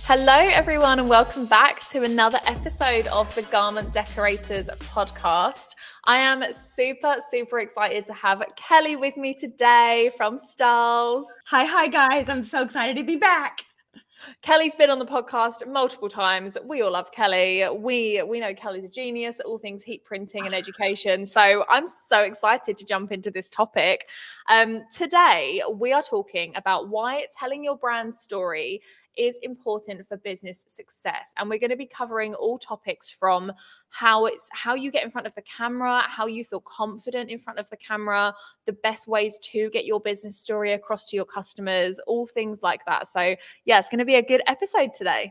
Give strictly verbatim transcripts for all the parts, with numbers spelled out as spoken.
Hello, everyone, and welcome back to another episode of the Garment Decorators podcast. I am super, super excited to have Kelly with me today from Styles. Hi, hi, guys. I'm so excited to be back. Kelly's been on the podcast multiple times. We all love Kelly. We we know Kelly's a genius at all things heat printing and education. So I'm so excited to jump into this topic. Um, today, we are talking about why telling your brand story is important for business success. And we're going to be covering all topics from how it's how you get in front of the camera, how you feel confident in front of the camera, the best ways to get your business story across to your customers, all things like that. So yeah, it's going to be a good episode today.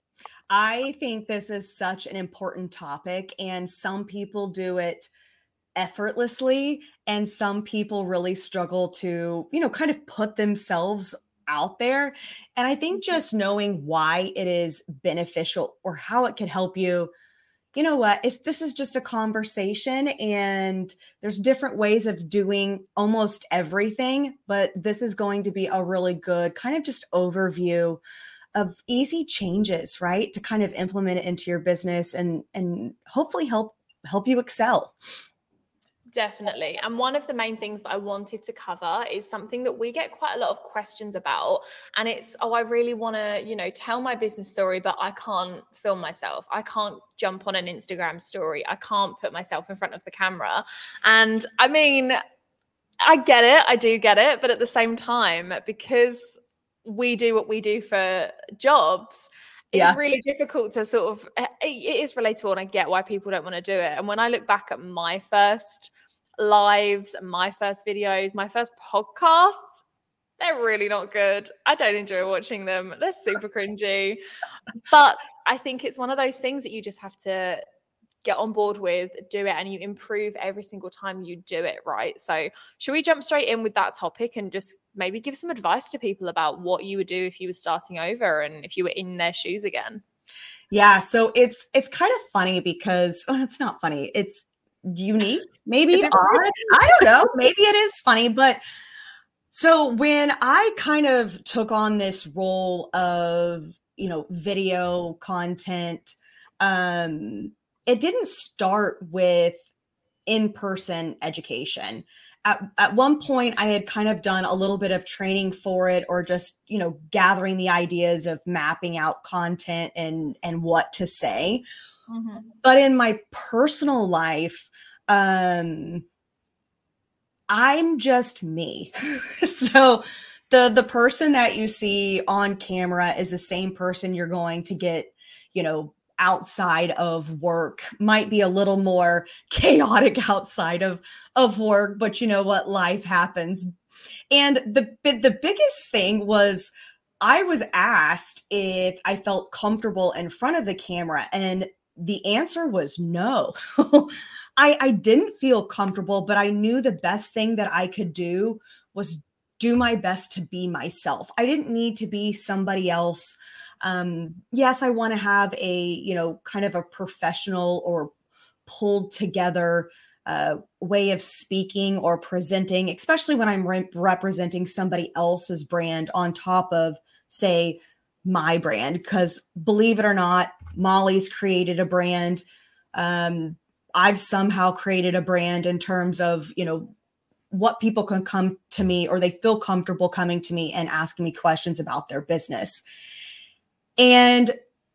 I think this is such an important topic, and some people do it effortlessly, and some people really struggle to, you know, kind of put themselves out there. And I think just knowing why it is beneficial or how it could help you, you know what, it's, this is just a conversation, and there's different ways of doing almost everything, but this is going to be a really good kind of just overview of easy changes, right? To kind of implement it into your business and, and hopefully help, help you excel. Definitely. And one of the main things that I wanted to cover is something that we get quite a lot of questions about. And it's, oh, I really want to, you know, tell my business story, but I can't film myself. I can't jump on an Instagram story. I can't put myself in front of the camera. And I mean, I get it. I do get it. But at the same time, because we do what we do for jobs, it's yeah. really difficult to sort of, it is relatable, and I get why people don't want to do it. And when I look back at my first lives, my first videos, my first podcasts, they're really not good. I don't enjoy watching them. They're super cringy. But I think it's one of those things that you just have to get on board with, do it, and you improve every single time you do it, right? So should we jump straight in with that topic and just maybe give some advice to people about what you would do if you were starting over and if you were in their shoes again? Yeah, so it's it's kind of funny because well, it's not funny. It's unique, maybe odd. I don't know. Maybe it is funny, but so when I kind of took on this role of, you know, video content, um, it didn't start with in-person education. At, at one point, I had kind of done a little bit of training for it, or just, you know, gathering the ideas of mapping out content and, and what to say. Mm-hmm. But in my personal life, um, I'm just me. So the, the person that you see on camera is the same person you're going to get, you know, outside of work. Might be a little more chaotic outside of, of work, but you know what? Life happens. And the, the biggest thing was I was asked if I felt comfortable in front of the camera, and the answer was no. I, I didn't feel comfortable, but I knew the best thing that I could do was do my best to be myself. I didn't need to be somebody else. Um, yes, I want to have a, you know, kind of a professional or pulled together uh, way of speaking or presenting, especially when I'm re- representing somebody else's brand on top of, say, my brand. Because believe it or not, Molly's created a brand. Um, I've somehow created a brand in terms of, you know, what people can come to me, or they feel comfortable coming to me and asking me questions about their business. And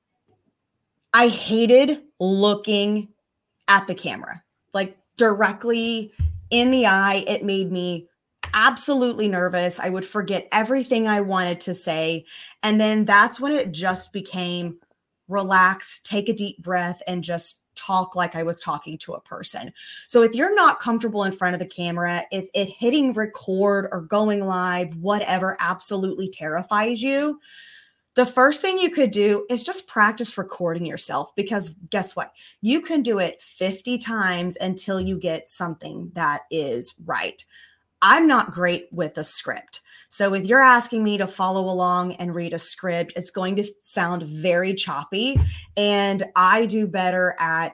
I hated looking at the camera, like directly in the eye. It made me absolutely nervous. I would forget everything I wanted to say. And then that's when it just became relax, take a deep breath, and just talk like I was talking to a person. So if you're not comfortable in front of the camera, if it hitting record or going live, whatever, absolutely terrifies you, the first thing you could do is just practice recording yourself, because guess what? You can do it fifty times until you get something that is right. I'm not great with a script. So if you're asking me to follow along and read a script, it's going to sound very choppy, and I do better at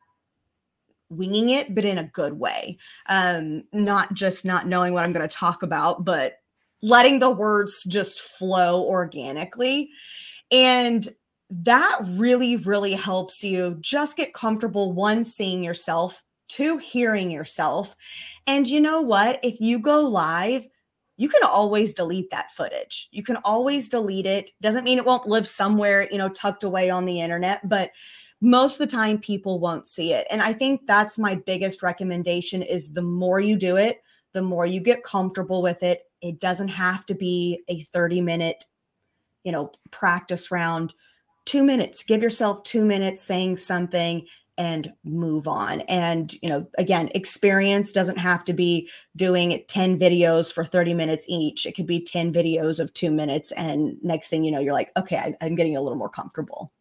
winging it, but in a good way. Um, not just not knowing what I'm going to talk about, but letting the words just flow organically. And that really, really helps you just get comfortable, one, seeing yourself, two, hearing yourself. And you know what? If you go live, you can always delete that footage. You can always delete it. Doesn't mean it won't live somewhere, you know, tucked away on the internet, but most of the time people won't see it. And I think that's my biggest recommendation is the more you do it, the more you get comfortable with it. It doesn't have to be a thirty minute, you know, practice round. Two minutes, give yourself two minutes saying something and move on. And, you know, again, experience doesn't have to be doing ten videos for thirty minutes each. It could be ten videos of two minutes. And next thing you know, you're like, okay, I, I'm getting a little more comfortable.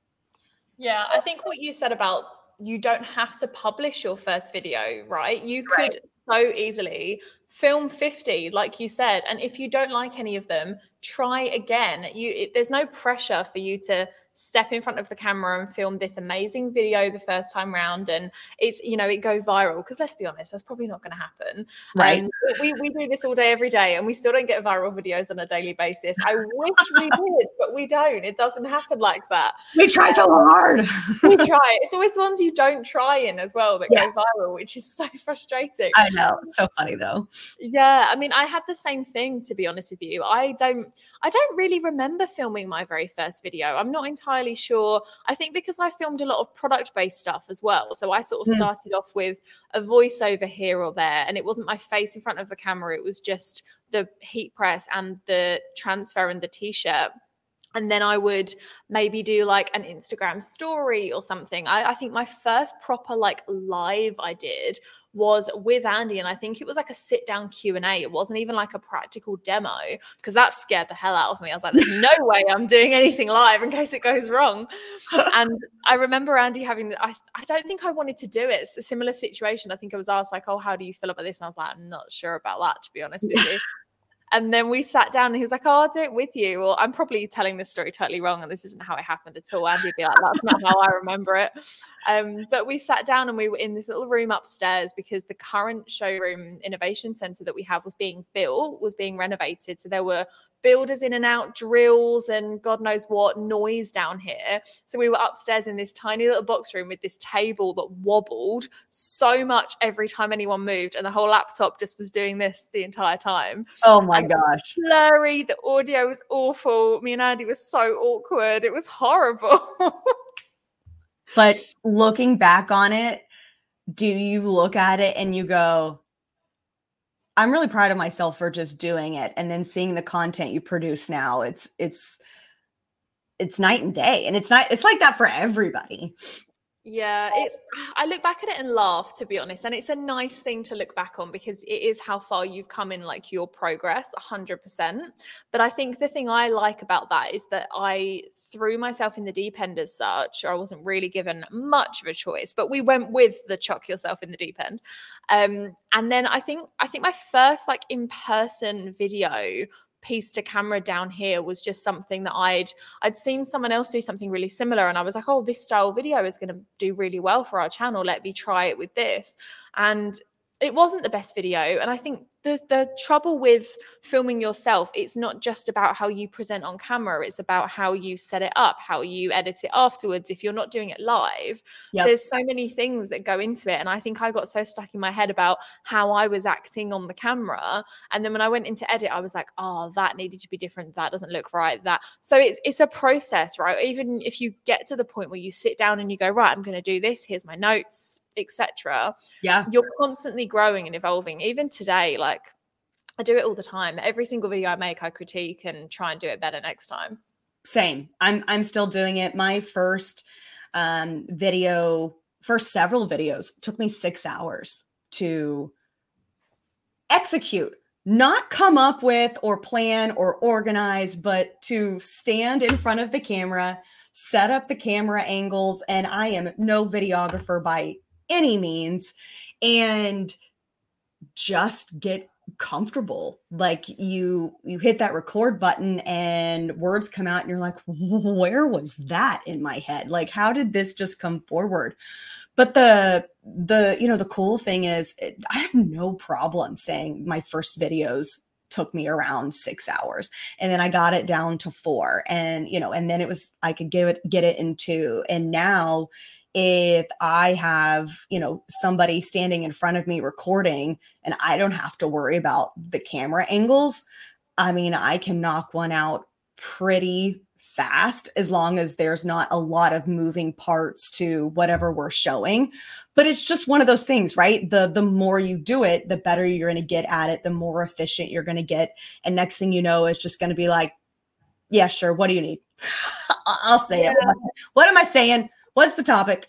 Yeah, I think what you said about you don't have to publish your first video, right? You could Right. so easily film fifty, like you said. And if you don't like any of them, try again. You, it, there's no pressure for you to step in front of the camera and film this amazing video the first time round. And it's, you know, it go viral. Because let's be honest, that's probably not going to happen. Right. Um, we, we do this all day, every day, and we still don't get viral videos on a daily basis. I wish we did, but we don't. It doesn't happen like that. We try so hard. We try. It's always the ones you don't try in as well that Yeah. go viral, which is so frustrating. I know. It's so funny though. Yeah, I mean, I had the same thing, to be honest with you. I don't I don't really remember filming my very first video. I'm not entirely sure. I think because I filmed a lot of product-based stuff as well. So I sort of Mm. started off with a voiceover here or there, and it wasn't my face in front of the camera. It was just the heat press and the transfer and the t-shirt. And then I would maybe do like an Instagram story or something. I, I think my first proper like live I did was with Andy. And I think it was like a sit down Q and A. It wasn't even like a practical demo because that scared the hell out of me. I was like, there's no way I'm doing anything live in case it goes wrong. And I remember Andy having, I, I don't think I wanted to do it. It's a similar situation. I think I was asked like, oh, how do you feel about this? And I was like, I'm not sure about that, to be honest with you. And then we sat down and he was like, oh, I'll do it with you. Well, I'm probably telling this story totally wrong and this isn't how it happened at all. Andy'd be like, that's not how I remember it. Um, but we sat down and we were in this little room upstairs because the current showroom innovation center that we have was being built, was being renovated. So there were builders in and out, drills and God knows what noise down here. So we were upstairs in this tiny little box room with this table that wobbled so much every time anyone moved. And the whole laptop just was doing this the entire time. Oh my And gosh. blurry. The audio was awful. Me and Andy were so awkward. It was horrible. But looking back on it, do you look at it and you go, I'm really proud of myself for just doing it. And then seeing the content you produce now, it's, it's, it's night and day. And it's not, it's like that for everybody. Yeah, it's, I look back at it and laugh, to be honest. And it's a nice thing to look back on because it is how far you've come in like your progress, one hundred percent. But I think the thing I like about that is that I threw myself in the deep end as such, or I wasn't really given much of a choice, but we went with the chuck yourself in the deep end. Um, and then I think, I think my first like in-person video piece to camera down here was just something that I'd I'd seen someone else do something really similar and I was like, oh, this style video is going to do really well for our channel, let me try it with this. And it wasn't the best video. And I think the the trouble with filming yourself, it's not just about how you present on camera, it's about how you set it up, how you edit it afterwards. If you're not doing it live, yep. There's so many things that go into it. And I think I got so stuck in my head about how I was acting on the camera. And then when I went into edit, I was like, oh, that needed to be different. That doesn't look right. That. So it's it's a process, right? Even if you get to the point where you sit down and you go, right, I'm going to do this. Here's my notes, et cetera. Yeah. You're constantly growing and evolving. Even today, like I do it all the time. Every single video I make, I critique and try and do it better next time. Same. I'm I'm still doing it. My first um, video, first several videos took me six hours to execute, not come up with or plan or organize, but to stand in front of the camera, set up the camera angles. And I am no videographer by any means. And just get comfortable. Like you, you hit that record button and words come out and you're like, where was that in my head? Like, how did this just come forward? But the, the, you know, the cool thing is it, I have no problem saying my first videos took me around six hours. And then I got it down to four, and, you know, and then it was, I could give it, get it in two. And now if I have, you know, somebody standing in front of me recording and I don't have to worry about the camera angles, I mean, I can knock one out pretty fast as long as there's not a lot of moving parts to whatever we're showing. But it's just one of those things, right? The the more you do it, the better you're going to get at it, the more efficient you're going to get. And next thing you know, it's just going to be like, yeah, sure. What do you need? I'll say yeah. it. What am I saying? What's the topic?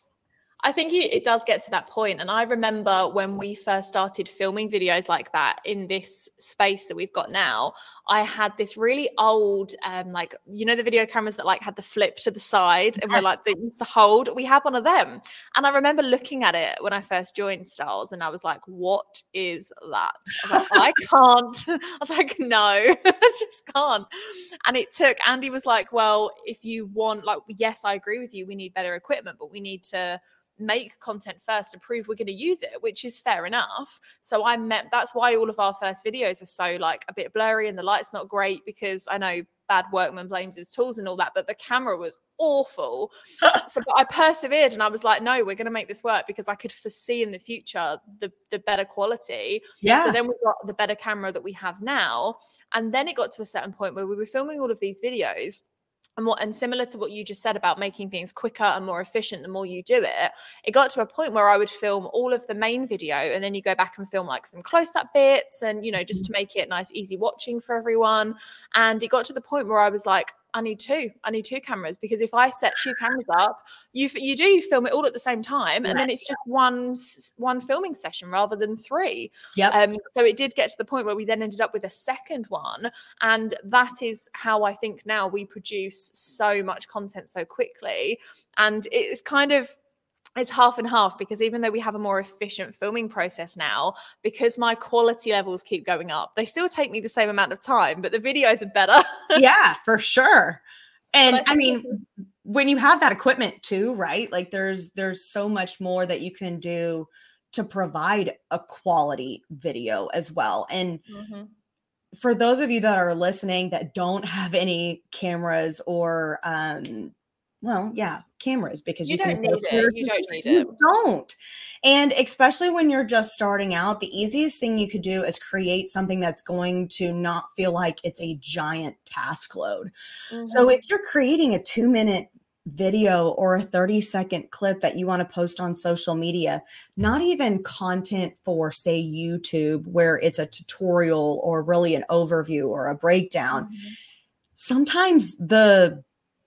I think you, it does get to that point. And I remember when we first started filming videos like that in this space that we've got now, I had this really old, um, like, you know, the video cameras that like had the flip to the side and were like, they used to hold. We had one of them. And I remember looking at it when I first joined Stylz and I was like, what is that? I was like, I can't. I was like, no, I just can't. And it took, Andy was like, well, if you want, like, yes, I agree with you. We need better equipment, but we need to make content first to prove we're going to use it, which is fair enough. So I met, that's why all of our first videos are so like a bit blurry and the light's not great, because I know bad workman blames his tools and all that, but the camera was awful. So but I persevered and I was like, no, we're going to make this work, because I could foresee in the future the, the better quality. Yeah. So then we got the better camera that we have now. And then it got to a certain point where we were filming all of these videos. And what, and similar to what you just said about making things quicker and more efficient the more you do it, it got to a point where I would film all of the main video and then you go back and film like some close-up bits and, you know, just to make it nice, easy watching for everyone. And it got to the point where I was like, I need two. I need two cameras, because if I set two cameras up, you you do you film it all at the same time, and right. then it's just one one filming session rather than three. Yeah. Um. So it did get to the point where we then ended up with a second one, and that is how I think now we produce so much content so quickly, and it's kind of. It's half and half, because even though we have a more efficient filming process now, because my quality levels keep going up, they still take me the same amount of time, but the videos are better. Yeah, for sure. And I, I mean, when you have that equipment too, right? Like there's, there's so much more that you can do to provide a quality video as well. And mm-hmm. for those of you that are listening that don't have any cameras or, um, well, yeah, cameras, because you, you don't can need it. You don't need it. You don't. And especially when you're just starting out, the easiest thing you could do is create something that's going to not feel like it's a giant task load. Mm-hmm. So if you're creating a two minute video or a thirty second clip that you want to post on social media, not even content for, say, YouTube, where it's a tutorial or really an overview or a breakdown, mm-hmm. sometimes the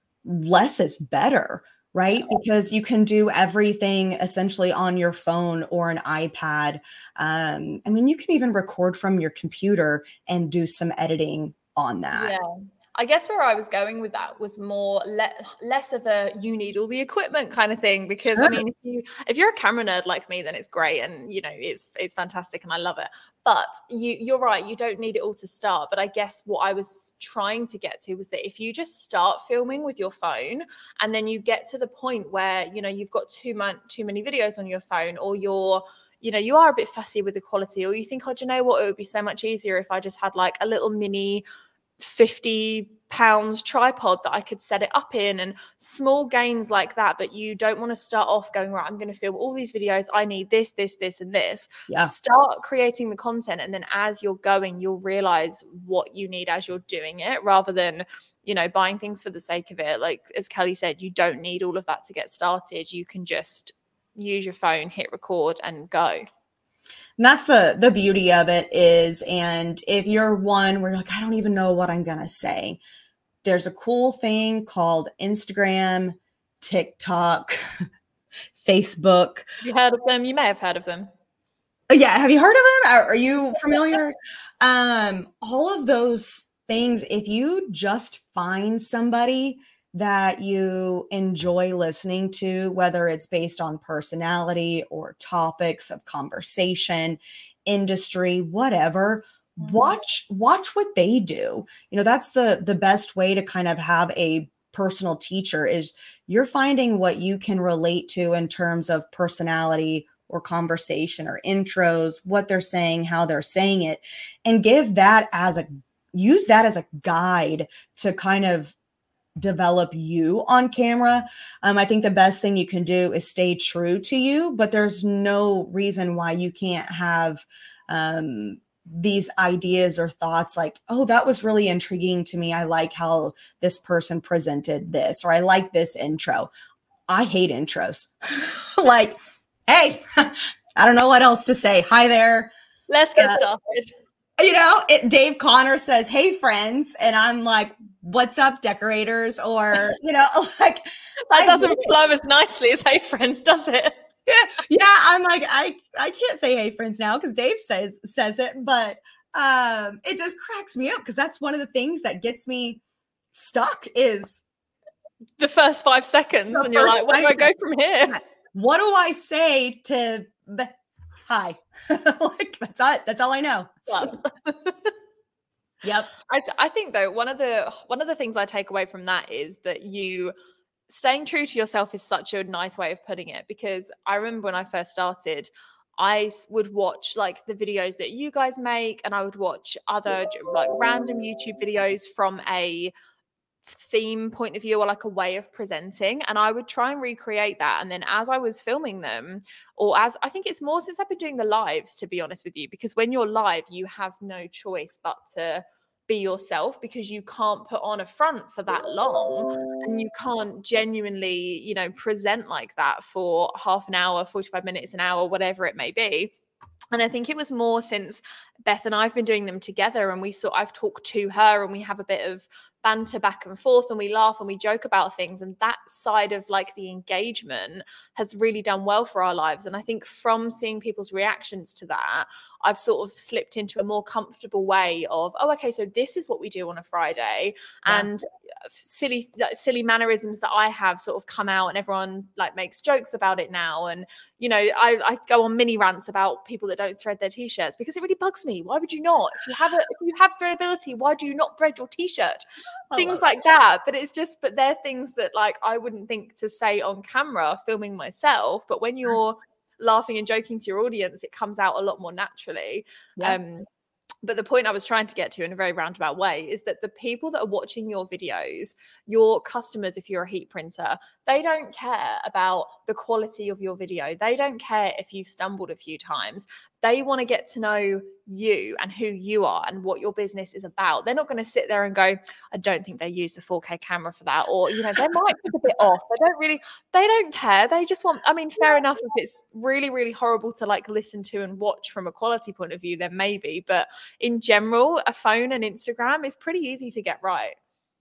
less is better, right? Because you can do everything essentially on your phone or an iPad. Um, I mean, you can even record from your computer and do some editing on that. Yeah. I guess where I was going with that was more le- less of a you need all the equipment kind of thing, because sure. I mean, if you if you're a camera nerd like me, then it's great and you know it's it's fantastic and I love it. But you you're right, you don't need it all to start. But I guess what I was trying to get to was that if you just start filming with your phone and then you get to the point where you know you've got too much too many videos on your phone, or you're you know you are a bit fussy with the quality, or you think, oh, do you know what, it would be so much easier if I just had like a little mini fifty pounds tripod that I could set it up in, and small gains like that. But you don't want to start off going, right, I'm going to film all these videos, I need this this this and this. Yeah. Start creating the content, and then as you're going you'll realize what you need as you're doing it, rather than you know buying things for the sake of it. Like as Kelly said, you don't need all of that to get started. You can just use your phone, hit record and go. And that's the the beauty of it is, and if you're one where you're like, I don't even know what I'm going to say, there's a cool thing called Instagram, TikTok, Facebook. Have you heard of them? You may have heard of them. Yeah. Have you heard of them? Are, are you familiar? um, all of those things, if you just find somebody that you enjoy listening to, whether it's based on personality or topics of conversation, industry, whatever, mm-hmm. watch, watch what they do. You know, that's the, the best way to kind of have a personal teacher is you're finding what you can relate to in terms of personality or conversation or intros, what they're saying, how they're saying it, and give that as a, use that as a guide to kind of develop you on camera. Um, I think the best thing you can do is stay true to you, but there's no reason why you can't have um, these ideas or thoughts like, oh, that was really intriguing to me. I like how this person presented this, or I like this intro. I hate intros. Like, hey, I don't know what else to say. Hi there. Let's get uh, started. You know, it, Dave Connor says, hey, friends. And I'm like, what's up, decorators? Or, you know, like. That doesn't flow as nicely as hey, friends, does it? Yeah, yeah. I'm like, I, I can't say hey, friends now because Dave says says it. But um, it just cracks me up because that's one of the things that gets me stuck is. The first five seconds. And you're like, where do I go from here? What do I say to the hi? Like that's all, that's all I know. Yep. I, th- I think though, one of the one of the things I take away from that is that you staying true to yourself is such a nice way of putting it, because I remember when I first started, I would watch like the videos that you guys make, and I would watch other like random YouTube videos from a theme point of view or like a way of presenting, and I would try and recreate that. And then as I was filming them, or as I think it's more since I've been doing the lives, to be honest with you, because when you're live you have no choice but to be yourself, because you can't put on a front for that long and you can't genuinely, you know, present like that for half an hour, forty-five minutes, an hour, whatever it may be. And I think it was more since Beth and I've been doing them together, and we saw I've talked to her and we have a bit of banter back and forth and we laugh and we joke about things, and that side of like the engagement has really done well for our lives. And I think from seeing people's reactions to that, I've sort of slipped into a more comfortable way of, oh, okay, so this is what we do on a Friday. Yeah. And silly silly mannerisms that I have sort of come out, and everyone like makes jokes about it now. And you know, I, I go on mini rants about people that don't thread their t-shirts because it really bugs me. Why would you not? If you have a if you have threadability, why do you not thread your t-shirt? Things like that. But it's just, but they're things that like I wouldn't think to say on camera filming myself, but when you're laughing and joking to your audience, it comes out a lot more naturally. Yeah. Um But the point I was trying to get to in a very roundabout way is that the people that are watching your videos, your customers, if you're a heat printer, they don't care about the quality of your video. They don't care if you've stumbled a few times. They want to get to know you and who you are and what your business is about. They're not going to sit there and go, I don't think they used a four K camera for that. Or, you know, their mic is a bit off. They don't really, they don't care. They just want, I mean, fair enough. If it's really, really horrible to like listen to and watch from a quality point of view, then maybe. But in general, a phone and Instagram is pretty easy to get right.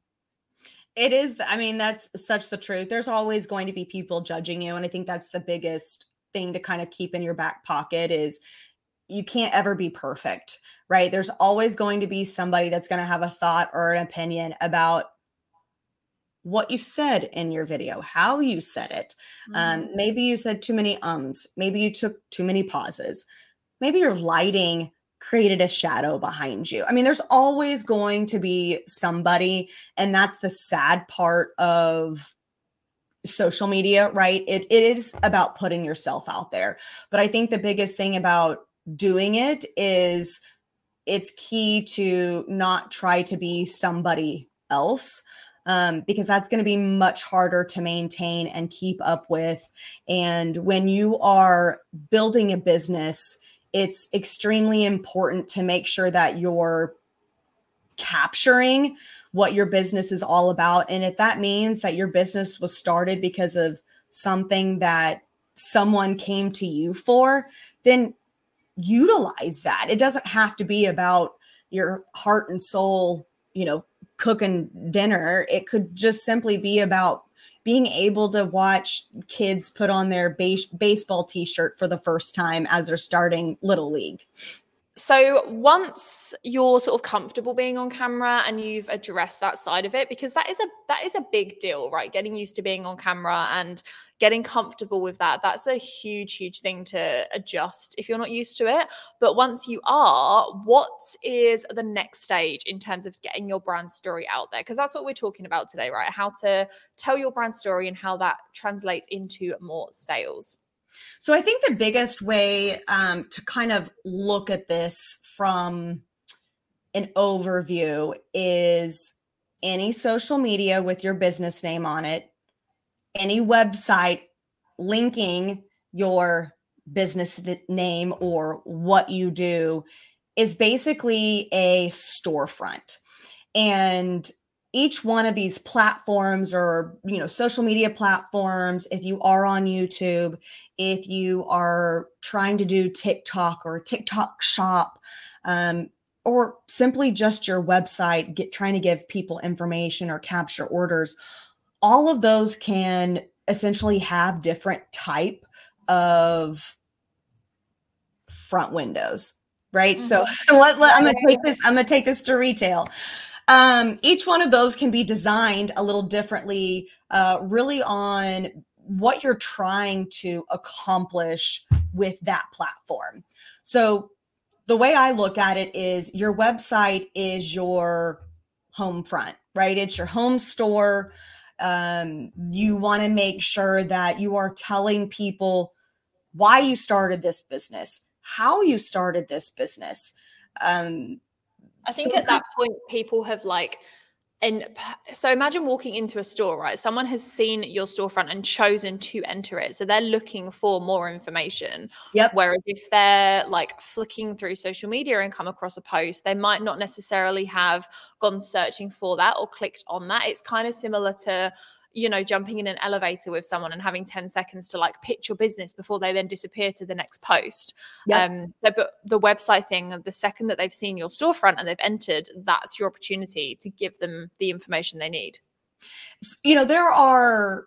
It is. I mean, that's such the truth. There's always going to be people judging you. And I think that's the biggest thing to kind of keep in your back pocket is you can't ever be perfect, right? There's always going to be somebody that's going to have a thought or an opinion about what you said in your video, how you said it. Mm-hmm. Um, maybe you said too many ums. Maybe you took too many pauses. Maybe your lighting created a shadow behind you. I mean, there's always going to be somebody, and that's the sad part of social media, right? It, it is about putting yourself out there. But I think the biggest thing about doing it is it's key to not try to be somebody else, um, because that's going to be much harder to maintain and keep up with. And when you are building a business, it's extremely important to make sure that you're capturing what your business is all about. And if that means that your business was started because of something that someone came to you for, then utilize that. It doesn't have to be about your heart and soul, you know, cooking dinner. It could just simply be about being able to watch kids put on their base- baseball t-shirt for the first time as they're starting Little League. So once you're sort of comfortable being on camera and you've addressed that side of it, because that is a that is a big deal, right? Getting used to being on camera and getting comfortable with that. That's a huge, huge thing to adjust if you're not used to it. But once you are, what is the next stage in terms of getting your brand story out there? Because that's what we're talking about today, right? How to tell your brand story and how that translates into more sales. So I think the biggest way um, to kind of look at this from an overview is any social media with your business name on it, any website linking your business name or what you do is basically a storefront. And each one of these platforms or, you know, social media platforms, if you are on YouTube, if you are trying to do TikTok or TikTok shop, um, or simply just your website, get trying to give people information or capture orders, all of those can essentially have different type of front windows, right? Mm-hmm. So let, let, I'm going to take this, I'm going to take this to retail. Um, each one of those can be designed a little differently, uh, really on what you're trying to accomplish with that platform. So the way I look at it is your website is your home front, right? It's your home store. Um, you want to make sure that you are telling people why you started this business, how you started this business. Um, I think so at that point, people have like, and so imagine walking into a store, right? Someone has seen your storefront and chosen to enter it. So they're looking for more information. Yep. Whereas if they're like flicking through social media and come across a post, they might not necessarily have gone searching for that or clicked on that. It's kind of similar to, you know, jumping in an elevator with someone and having ten seconds to like pitch your business before they then disappear to the next post. Yep. Um, so, but the website thing, the second that they've seen your storefront and they've entered, that's your opportunity to give them the information they need. You know, there are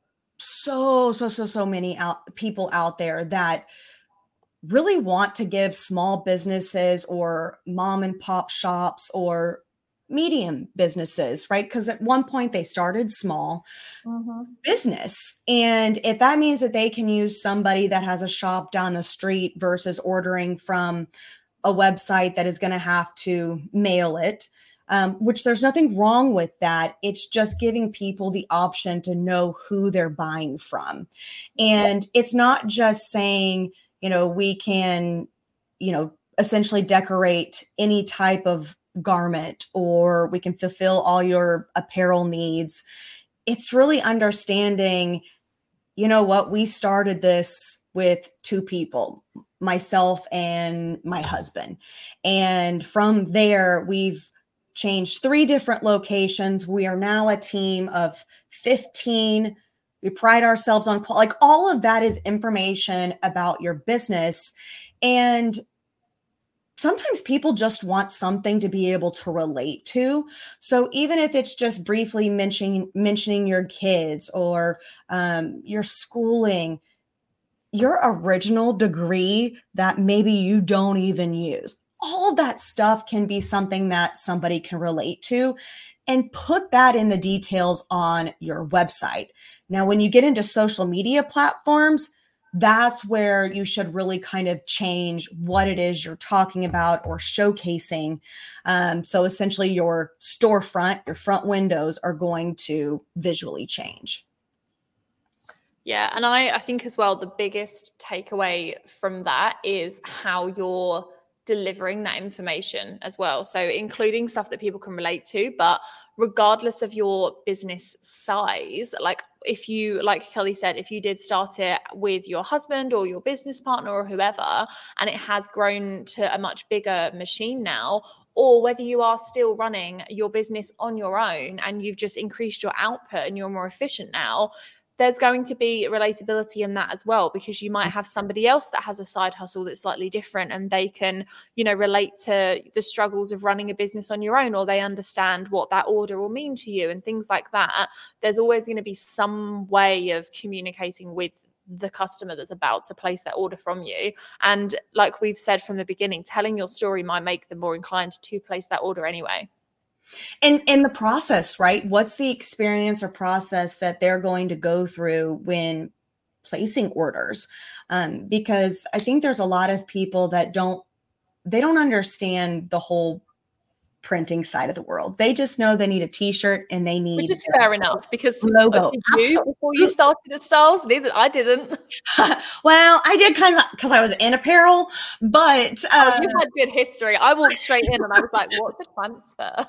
so, so, so, so many out, people out there that really want to give small businesses or mom and pop shops or medium businesses, right? Because at one point they started small mm-hmm. business. And if that means that they can use somebody that has a shop down the street versus ordering from a website that is going to have to mail it, um, which there's nothing wrong with that. It's just giving people the option to know who they're buying from. And it's not just saying, you know, we can, you know, essentially decorate any type of garment or we can fulfill all your apparel needs. It's really understanding, you know what, we started this with two people, myself and my husband. And from there, we've changed three different locations. We are now a team of fifteen. We pride ourselves on, like, all of that is information about your business. And sometimes people just want something to be able to relate to. So even if it's just briefly mentioning mentioning your kids or um, your schooling, your original degree that maybe you don't even use, all of that stuff can be something that somebody can relate to, and put that in the details on your website. Now, when you get into social media platforms, that's where you should really kind of change what it is you're talking about or showcasing. Um, so essentially your storefront, your front windows are going to visually change. Yeah. And I, I think as well, the biggest takeaway from that is how you're delivering that information as well. So including stuff that people can relate to, but regardless of your business size, like if you, like Kelly said, if you did start it with your husband or your business partner or whoever, and it has grown to a much bigger machine now, or whether you are still running your business on your own and you've just increased your output and you're more efficient now, there's going to be relatability in that as well, because you might have somebody else that has a side hustle that's slightly different and they can, you know, relate to the struggles of running a business on your own, or they understand what that order will mean to you and things like that. There's always going to be some way of communicating with the customer that's about to place that order from you. And like we've said from the beginning, telling your story might make them more inclined to place that order anyway. And in the process, right? What's the experience or process that they're going to go through when placing orders? Um, because I think there's a lot of people that don't, they don't understand the whole printing side of the world. They just know they need a t-shirt and they need, which is fair enough, because logo. Did you before you started at Styles? Neither I didn't. Well, I did kind of because I was in apparel, but uh, oh, you had good history. I walked straight in and I was like, "What's a transfer?"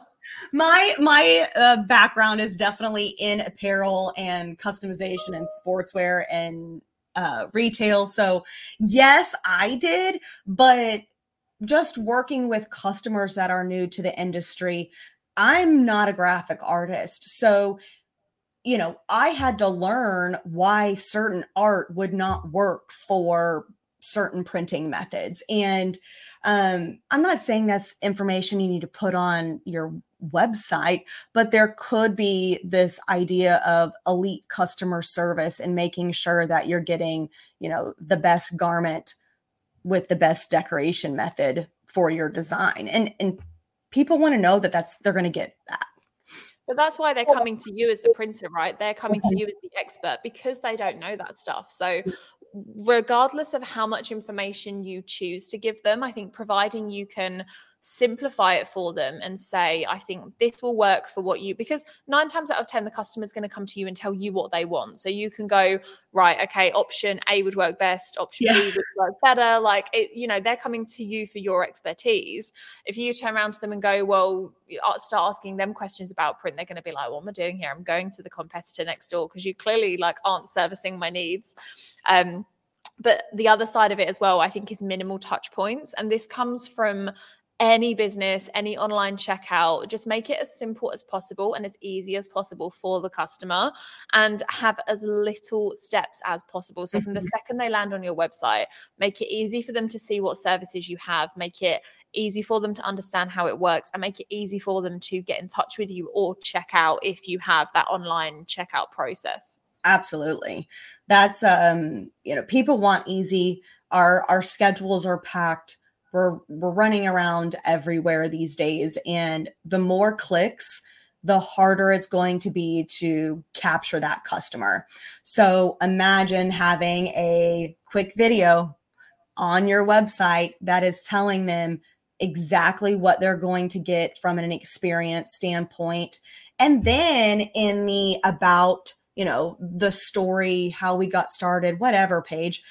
My my uh, background is definitely in apparel and customization and sportswear and uh, retail. So yes, I did, but just working with customers that are new to the industry, I'm not a graphic artist. So, you know, I had to learn why certain art would not work for certain printing methods. And um, I'm not saying that's information you need to put on your website, but there could be this idea of elite customer service and making sure that you're getting, you know, the best garment with the best decoration method for your design. And, and people want to know that that's, they're going to get that. But that's why they're coming to you as the printer, right? They're coming to you as the expert because they don't know that stuff. So regardless of how much information you choose to give them, I think providing you can simplify it for them and say, I think this will work for what you, because nine times out of ten, the customer's going to come to you and tell you what they want. So you can go, right, okay, option A would work best, option yeah. B would work better. Like, it, you know, they're coming to you for your expertise. If you turn around to them and go, well, start asking them questions about print, they're going to be like, what am I doing here? I'm going to the competitor next door because you clearly like aren't servicing my needs. Um, but the other side of it as well, I think, is minimal touch points. And this comes from any business, any online checkout. Just make it as simple as possible and as easy as possible for the customer, and have as little steps as possible. So mm-hmm. from the second they land on your website, make it easy for them to see what services you have, make it easy for them to understand how it works, and make it easy for them to get in touch with you or check out if you have that online checkout process. Absolutely. That's, um, you know, people want easy. Our, our schedules are packed. We're, we're running around everywhere these days. And the more clicks, the harder it's going to be to capture that customer. So imagine having a quick video on your website that is telling them exactly what they're going to get from an experience standpoint. And then in the about, you know, the story, how we got started, whatever page,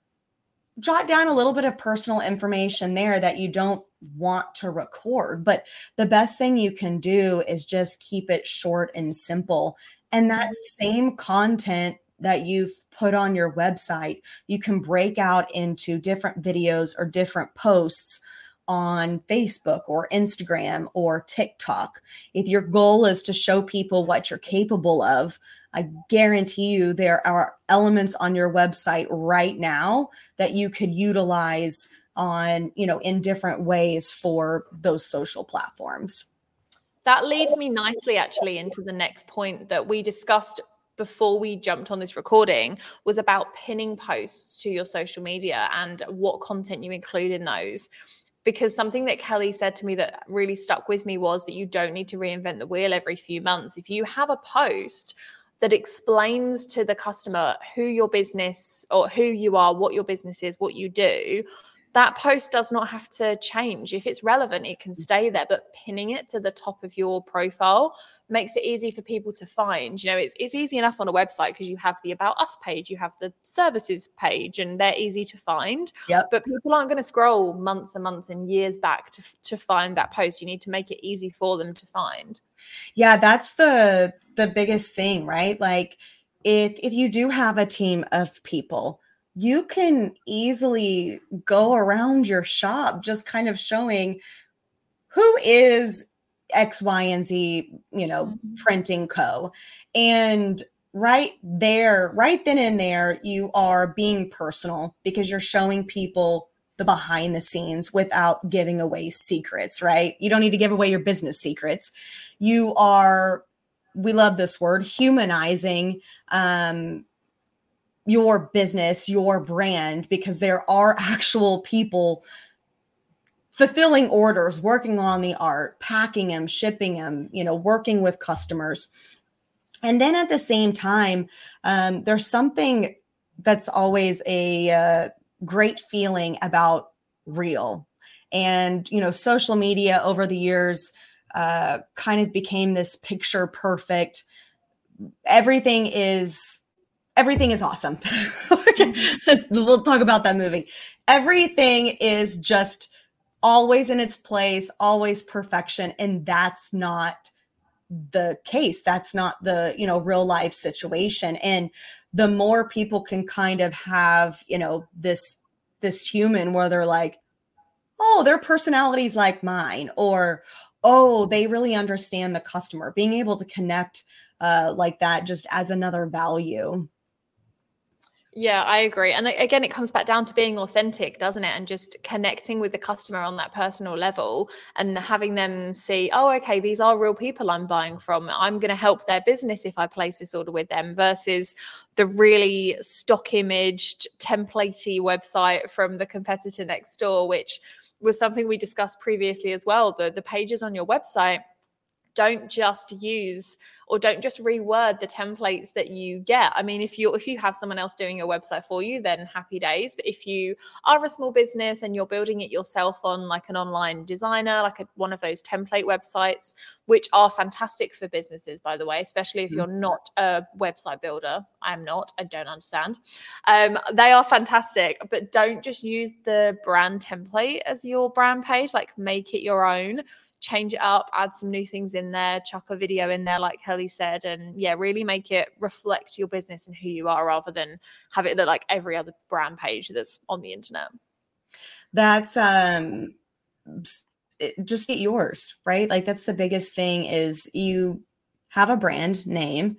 jot down a little bit of personal information there that you don't want to record. But the best thing you can do is just keep it short and simple. And that same content that you've put on your website, you can break out into different videos or different posts on Facebook or Instagram or TikTok. If your goal is to show people what you're capable of, I guarantee you there are elements on your website right now that you could utilize on, you know, in different ways for those social platforms. That leads me nicely actually into the next point that we discussed before we jumped on this recording, was about pinning posts to your social media and what content you include in those. Because something that Kelly said to me that really stuck with me was that you don't need to reinvent the wheel every few months. If you have a post that explains to the customer who your business or who you are, what your business is, what you do, that post does not have to change. If it's relevant, it can stay there, but pinning it to the top of your profile makes it easy for people to find. You know, it's it's easy enough on a website because you have the About Us page, you have the services page, and they're easy to find. Yep. But people aren't going to scroll months and months and years back to, to find that post. You need to make it easy for them to find. Yeah, that's the the biggest thing, right? Like if if you do have a team of people, you can easily go around your shop just kind of showing who is X, Y, and Z, you know, mm-hmm. printing co. And right there, right then and there, you are being personal because you're showing people the behind the scenes without giving away secrets, right? You don't need to give away your business secrets. You are, we love this word, humanizing um, your business, your brand, because there are actual people fulfilling orders, working on the art, packing them, shipping them, you know, working with customers. And then at the same time, um, there's something that's always a uh, great feeling about real. And, you know, social media over the years uh, kind of became this picture perfect. Everything is, everything is awesome. We'll talk about that movie. Everything is just always in its place, always perfection. And that's not the case. That's not the, you know, real life situation. And the more people can kind of have, you know, this, this human where they're like, oh, their personality's like mine, or, oh, they really understand the customer. Being able to connect uh, like that just adds another value. Yeah, I agree. And again, it comes back down to being authentic, doesn't it? And just connecting with the customer on that personal level and having them see, oh, okay, these are real people I'm buying from. I'm going to help their business if I place this order with them, versus the really stock imaged, templatey website from the competitor next door, which was something we discussed previously as well. The, the pages on your website, don't just use or don't just reword the templates that you get. I mean, if you if you have someone else doing your website for you, then happy days. But if you are a small business and you're building it yourself on like an online designer, like a, one of those template websites, which are fantastic for businesses, by the way, especially if you're not a website builder. I'm not. I don't understand. Um, they are fantastic, but don't just use the brand template as your brand page. Like, make it your own. Change it up, add some new things in there, chuck a video in there, like Kelly said, and yeah, really make it reflect your business and who you are, rather than have it look like every other brand page that's on the internet. That's um, it, just get yours, right? Like, that's the biggest thing, is you have a brand name.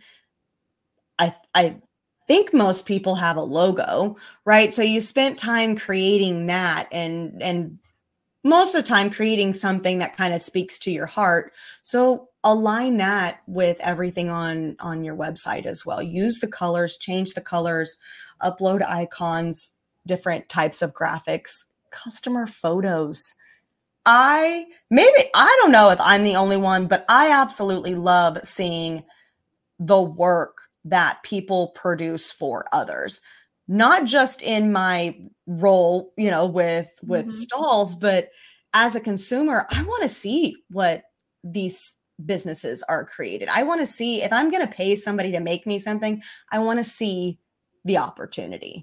I I think most people have a logo, right? So you spent time creating that, and and most of the time creating something that kind of speaks to your heart. So align that with everything on, on your website as well. Use the colors, change the colors, upload icons, different types of graphics, customer photos. I, maybe, I don't know if I'm the only one, but I absolutely love seeing the work that people produce for others. Not just in my role, you know, with, with mm-hmm. stalls, but as a consumer, I want to see what these businesses are created. I want to see, if I'm going to pay somebody to make me something, I want to see the opportunity.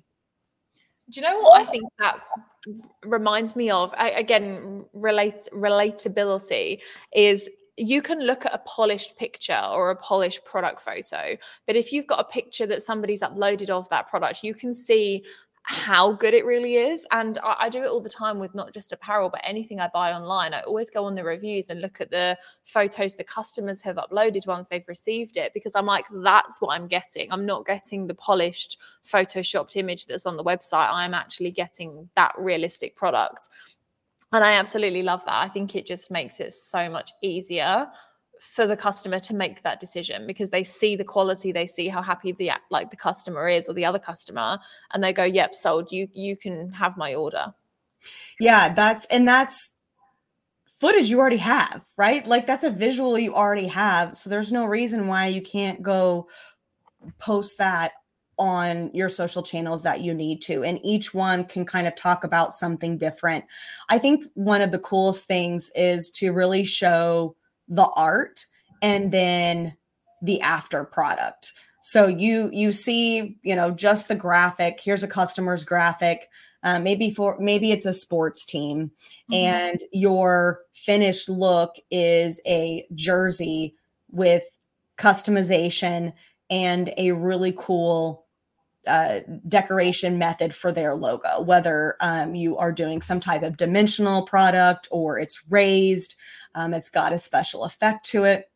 Do you know what I think that reminds me of? I, again, relate relatability is, you can look at a polished picture or a polished product photo, but if you've got a picture that somebody's uploaded of that product, you can see how good it really is. And I, I do it all the time with not just apparel, but anything I buy online. I always go on the reviews and look at the photos the customers have uploaded once they've received it, because I'm like, that's what I'm getting. I'm not getting the polished photoshopped image that's on the website. I'm actually getting that realistic product. And I absolutely love that. I think it just makes it so much easier for the customer to make that decision, because they see the quality, they see how happy the like the customer is, or the other customer, and they go, yep, sold. You you can have my order. Yeah, that's and that's footage you already have, right? Like, that's a visual you already have. So there's no reason why you can't go post that on your social channels that you need to, and each one can kind of talk about something different. I think one of the coolest things is to really show the art and then the after product. So you you see, you know, just the graphic. Here's a customer's graphic. Uh, maybe for maybe it's a sports team, mm-hmm. and your finished look is a jersey with customization and a really cool Uh, decoration method for their logo, whether um, you are doing some type of dimensional product or it's raised, um, it's got a special effect to it.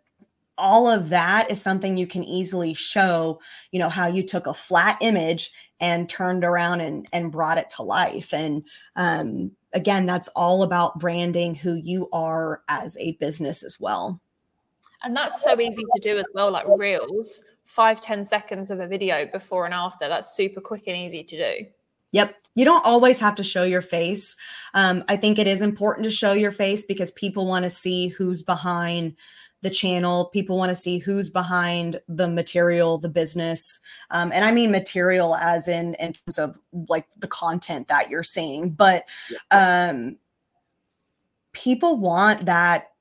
All of that is something you can easily show, you know, how you took a flat image and turned around and, and brought it to life. And um, again, that's all about branding who you are as a business as well. And that's so easy to do as well, like reels. Five, ten seconds of a video before and after. That's super quick and easy to do. Yep. You don't always have to show your face. Um, I think it is important to show your face, because people want to see who's behind the channel. People want to see who's behind the material, the business. Um, and I mean material as in, in terms of like the content that you're seeing. But um, people want that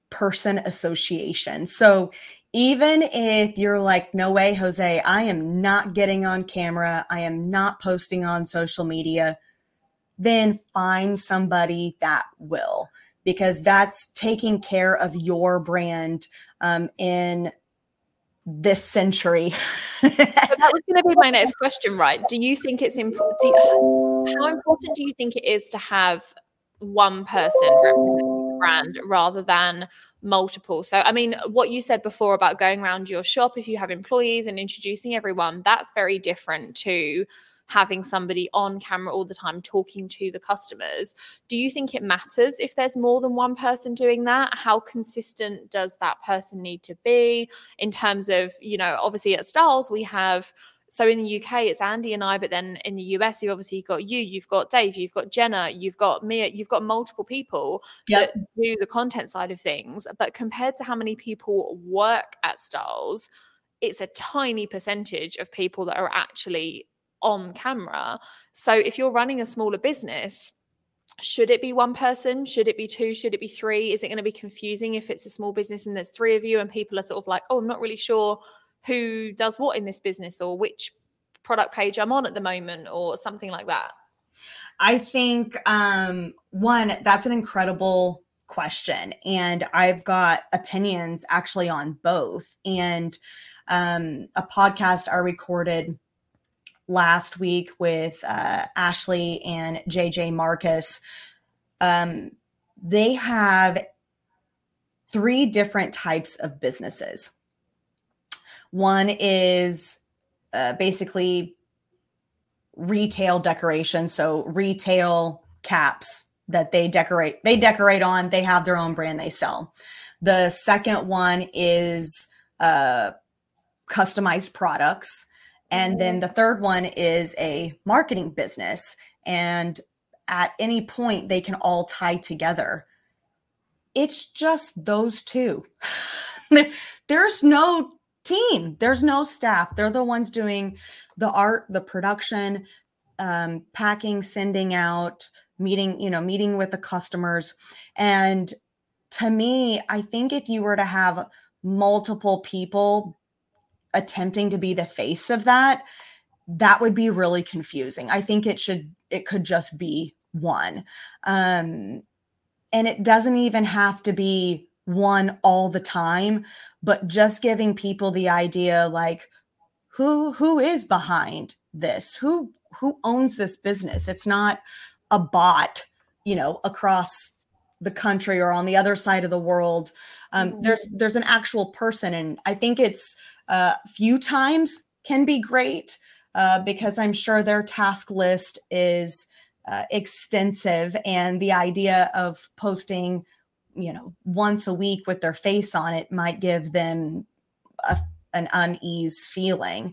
person association. So even if you're like, no way, Jose, I am not getting on camera, I am not posting on social media, then find somebody that will, because that's taking care of your brand um, in this century. So that was going to be my next question, right? Do you think it's important? How important do you think it is to have one person representing the brand rather than multiple? So, I mean, what you said before about going around your shop, if you have employees and introducing everyone, that's very different to having somebody on camera all the time talking to the customers. Do you think it matters if there's more than one person doing that? How consistent does that person need to be in terms of, you know, obviously at Styles we have, so in the U K it's Andy and I, but then in the U S you obviously got you, you've got Dave, you've got Jenna, you've got Mia, you've got multiple people yep. that do the content side of things. But compared to how many people work at Styles, it's a tiny percentage of people that are actually on camera. So if you're running a smaller business, should it be one person? Should it be two? Should it be three? Is it going to be confusing if it's a small business and there's three of you and people are sort of like, oh, I'm not really sure who does what in this business or which product page I'm on at the moment or something like that? I think, um, one, that's an incredible question. And I've got opinions actually on both. And um, a podcast I recorded last week with uh, Ashley and J J Marcus, um, they have three different types of businesses. One is uh, basically retail decoration, so retail caps that they decorate. They decorate on. They have their own brand they sell. The second one is uh, customized products. And then the third one is a marketing business. And at any point, they can all tie together. It's just those two. There's no team. There's no staff. They're the ones doing the art, the production, um, packing, sending out, meeting, you know, meeting with the customers. And to me, I think if you were to have multiple people attempting to be the face of that, that would be really confusing. I think it should, it could just be one. Um, and it doesn't even have to be one all the time, but just giving people the idea, like, who, who is behind this? Who, who owns this business? It's not a bot, you know, across the country or on the other side of the world. Um, mm-hmm. There's, there's an actual person. And I think it's, Uh, few times can be great uh, because I'm sure their task list is uh, extensive, and the idea of posting, you know, once a week with their face on it might give them a, an unease feeling.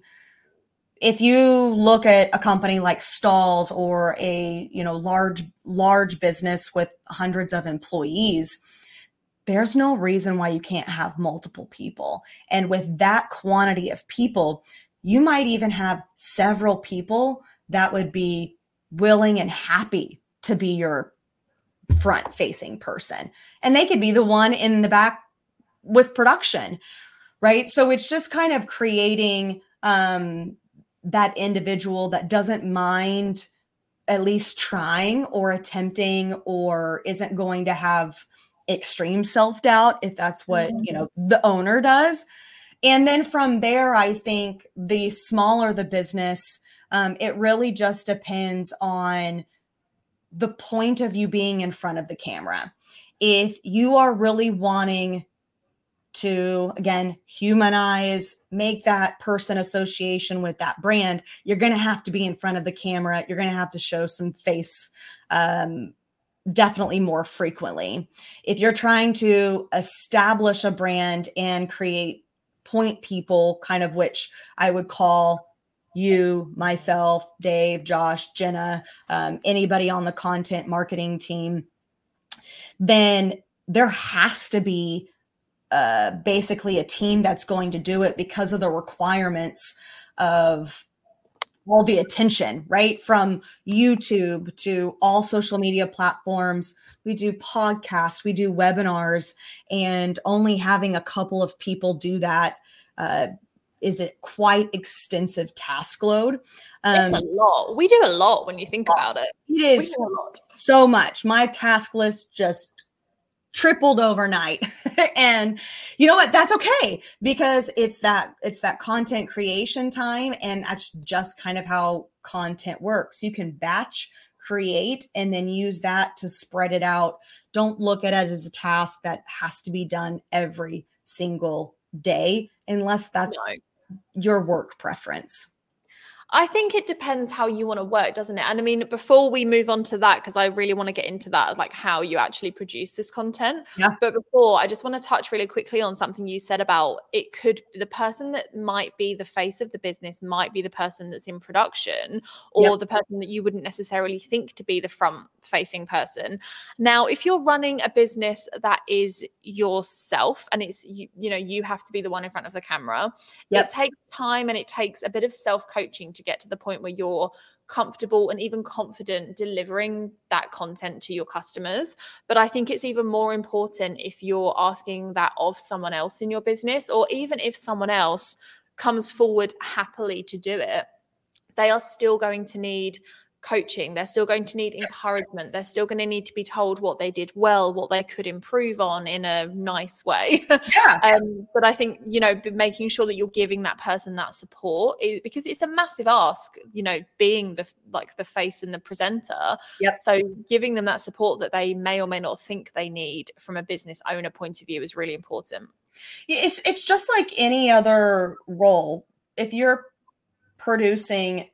If you look at a company like Styles or a, you know, large, large business with hundreds of employees, there's no reason why you can't have multiple people. And with that quantity of people, you might even have several people that would be willing and happy to be your front facing person. And they could be the one in the back with production, right? So it's just kind of creating um, that individual that doesn't mind at least trying or attempting, or isn't going to have extreme self-doubt if that's what, you know, the owner does. And then from there, I think the smaller the business, um, it really just depends on the point of you being in front of the camera. If you are really wanting to, again, humanize, make that person association with that brand, you're going to have to be in front of the camera. You're going to have to show some face, um, definitely more frequently. If you're trying to establish a brand and create point people, kind of, which I would call you, myself, Dave, Josh, Jenna, um, anybody on the content marketing team, then there has to be uh, basically a team that's going to do it because of the requirements of all the attention, right? From YouTube to all social media platforms. We do podcasts, we do webinars, and only having a couple of people do that uh, is a quite extensive task load. Um, it's a lot. We do a lot when you think about it. It is so much. My task list just tripled overnight. And you know what? That's okay, because it's that it's that content creation time, and that's just kind of how content works. You can batch create and then use that to spread it out. Don't look at it as a task that has to be done every single day, unless that's no. your work preference. I think it depends how you want to work, doesn't it? And I mean, before we move on to that, because I really want to get into that, like how you actually produce this content. Yeah. But before, I just want to touch really quickly on something you said about it could, the person that might be the face of the business might be the person that's in production, or yep. the person that you wouldn't necessarily think to be the front facing person. Now, if you're running a business that is yourself and it's, you, you know, you have to be the one in front of the camera, yep. it takes time and it takes a bit of self-coaching to get to the point where you're comfortable and even confident delivering that content to your customers. But I think it's even more important if you're asking that of someone else in your business, or even if someone else comes forward happily to do it, they are still going to need coaching. They're still going to need encouragement. They're still going to need to be told what they did well, what they could improve on in a nice way. Yeah. um, but I think, you know, making sure that you're giving that person that support is, because it's a massive ask, you know, being the, like the face and the presenter. Yep. So giving them that support that they may or may not think they need from a business owner point of view is really important. It's, it's just like any other role. If you're producing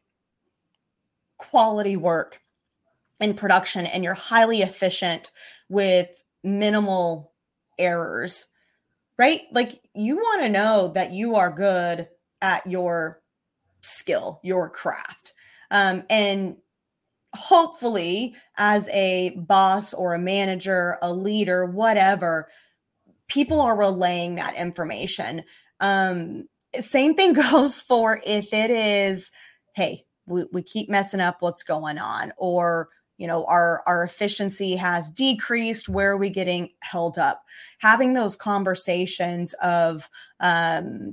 quality work in production and you're highly efficient with minimal errors, right? Like, you want to know that you are good at your skill, your craft. Um, and hopefully as a boss or a manager, a leader, whatever, people are relaying that information. Um, same thing goes for if it is, hey, We, we keep messing up, what's going on, or, you know, our, our efficiency has decreased, where are we getting held up? Having those conversations of um,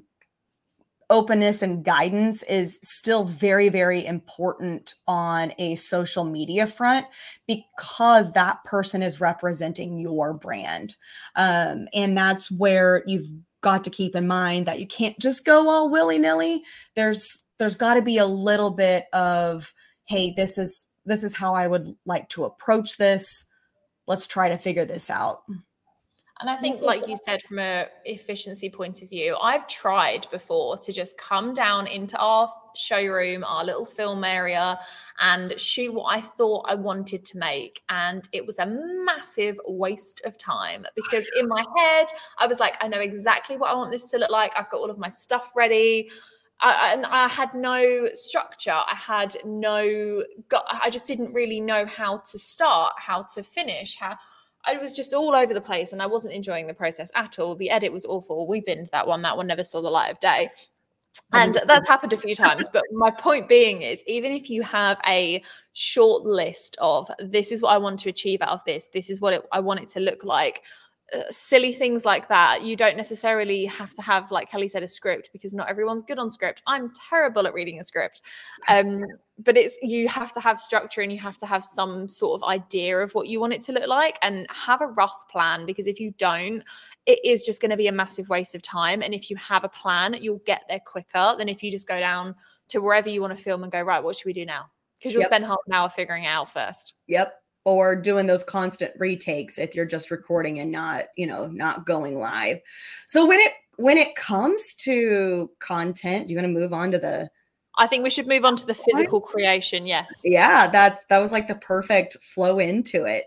openness and guidance is still very, very important on a social media front, because that person is representing your brand. Um, and that's where you've got to keep in mind that you can't just go all willy-nilly. There's there's got to be a little bit of, hey, this is, this is how I would like to approach this. Let's try to figure this out. And I think, like you said, from a efficiency point of view, I've tried before to just come down into our showroom, our little film area, and shoot what I thought I wanted to make. And it was a massive waste of time, because in my head, I was like, I know exactly what I want this to look like. I've got all of my stuff ready. I, and I had no structure. I had no, I just didn't really know how to start, how to finish, how I was just all over the place, and I wasn't enjoying the process at all. The edit was awful. We binned that one. That one never saw the light of day. And that's happened a few times. But my point being is, even if you have a short list of, this is what I want to achieve out of this, this is what it, I want it to look like, Uh, silly things like that, you don't necessarily have to have, like Kelly said, a script, because not everyone's good on script. I'm terrible at reading a script. Um, but it's, you have to have structure, and you have to have some sort of idea of what you want it to look like, and have a rough plan, because if you don't, it is just going to be a massive waste of time. And if you have a plan, you'll get there quicker than if you just go down to wherever you want to film and go, right, what should we do now? Because you'll yep. spend half an hour figuring it out first. Yep. Or doing those constant retakes if you're just recording and not, you know, not going live. So when it when it comes to content, do you want to move on to the? I think we should move on to the physical creation. Yes. Yeah, that's that was like the perfect flow into it.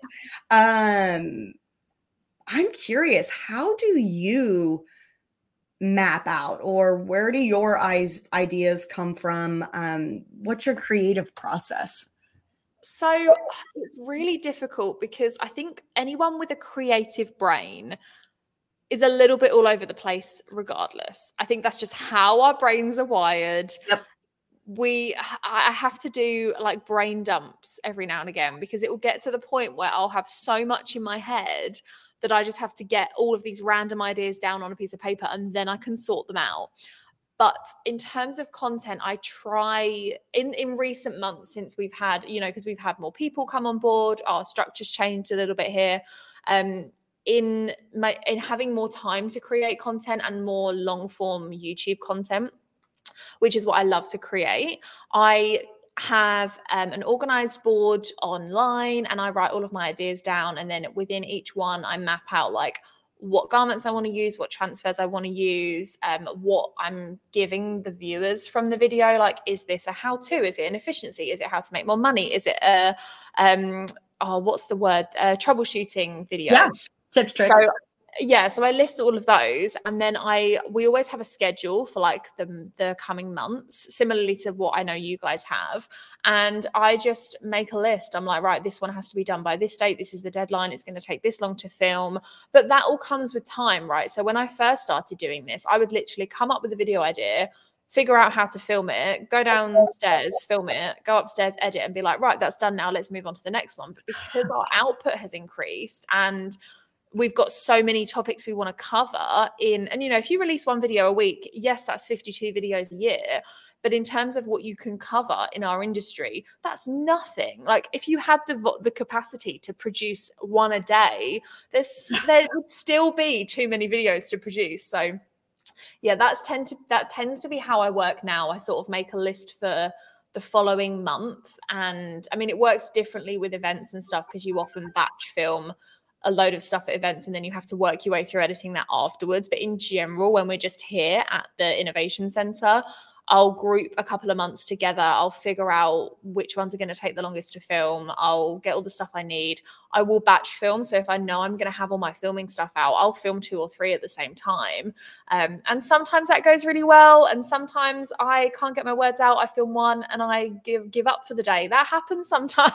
Um, I'm curious, how do you map out, or where do your eyes ideas come from? Um, what's your creative process? So it's really difficult, because I think anyone with a creative brain is a little bit all over the place regardless. I think that's just how our brains are wired. Yep. we I have to do like brain dumps every now and again, because it will get to the point where I'll have so much in my head that I just have to get all of these random ideas down on a piece of paper, and then I can sort them out. But in terms of content, I try in, in recent months, since we've had, you know, because we've had more people come on board, our structure's changed a little bit here. Um, in my in having more time to create content and more long form YouTube content, which is what I love to create, I have um, an organized board online, and I write all of my ideas down. And then within each one, I map out like what garments I want to use, what transfers I want to use, um, what I'm giving the viewers from the video. Like, is this a how-to? Is it an efficiency? Is it how to make more money? Is it a, um, oh, what's the word? A troubleshooting video. Yeah, tips, tricks. So, yeah, so I list all of those, and then I we always have a schedule for like the the coming months, similarly to what I know you guys have. And I just make a list. I'm like, right, this one has to be done by this date. This is the deadline. It's going to take this long to film. But that all comes with time, right? So when I first started doing this, I would literally come up with a video idea, figure out how to film it, go downstairs, film it, go upstairs, edit, and be like, right, that's done now. Let's move on to the next one. But because our output has increased and we've got so many topics we want to cover in, and, you know, if you release one video a week, yes, that's fifty-two videos a year. But in terms of what you can cover in our industry, that's nothing. Like, if you had the the capacity to produce one a day, there's, there would still be too many videos to produce. So yeah, that's tend to, that tends to be how I work now. I sort of make a list for the following month. And I mean, it works differently with events and stuff, because you often batch film a load of stuff at events and then you have to work your way through editing that afterwards. But in general, when we're just here at the Innovation Center, I'll group a couple of months together. I'll figure out which ones are going to take the longest to film. I'll get all the stuff I need. I will batch film. So if I know I'm going to have all my filming stuff out, I'll film two or three at the same time. Um, and sometimes that goes really well. And sometimes I can't get my words out. I film one and I give give up for the day. That happens sometimes.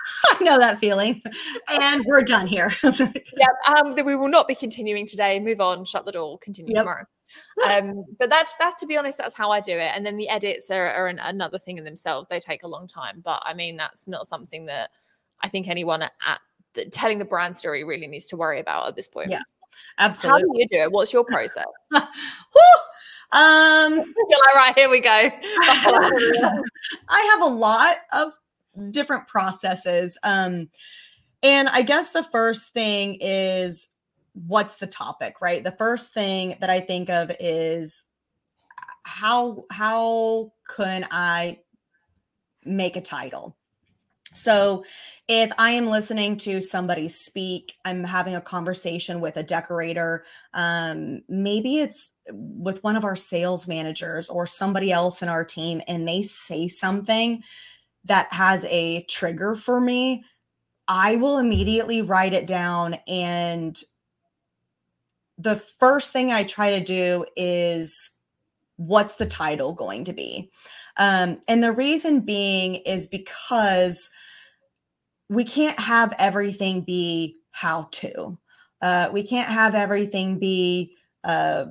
I know that feeling. And we're done here. Yeah, um, we will not be continuing today. Move on, shut the door, continue yep. tomorrow. Um, but that's, that's, to be honest, that's how I do it. And then the edits are, are an, another thing in themselves. They take a long time. But I mean, that's not something that I think anyone at, at the, telling the brand story really needs to worry about at this point. Yeah, absolutely. How do you do it? What's your process? um, You're like, right, here we go. I have a lot of different processes. Um, and I guess the first thing is, what's the topic, right? The first thing that I think of is how, how can I make a title? So if I am listening to somebody speak, I'm having a conversation with a decorator, um, maybe it's with one of our sales managers or somebody else in our team, and they say something that has a trigger for me, I will immediately write it down. And the first thing I try to do is, what's the title going to be? Um, and the reason being is because we can't have everything be how to. Uh, we can't have everything be uh,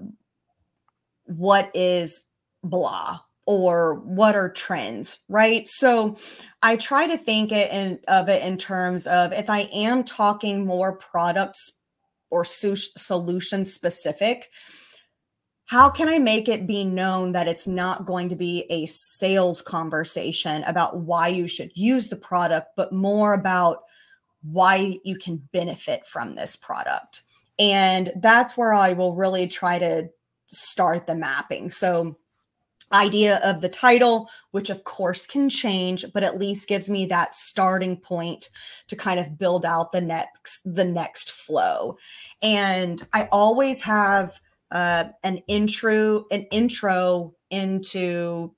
what is blah or what are trends, right? So I try to think it in, of it in terms of, if I am talking more products or su- solution specific, how can I make it be known that it's not going to be a sales conversation about why you should use the product, but more about why you can benefit from this product? And that's where I will really try to start the mapping. So idea of the title, which of course can change, but at least gives me that starting point to kind of build out the next, the next flow. And I always have uh, an intro, an intro into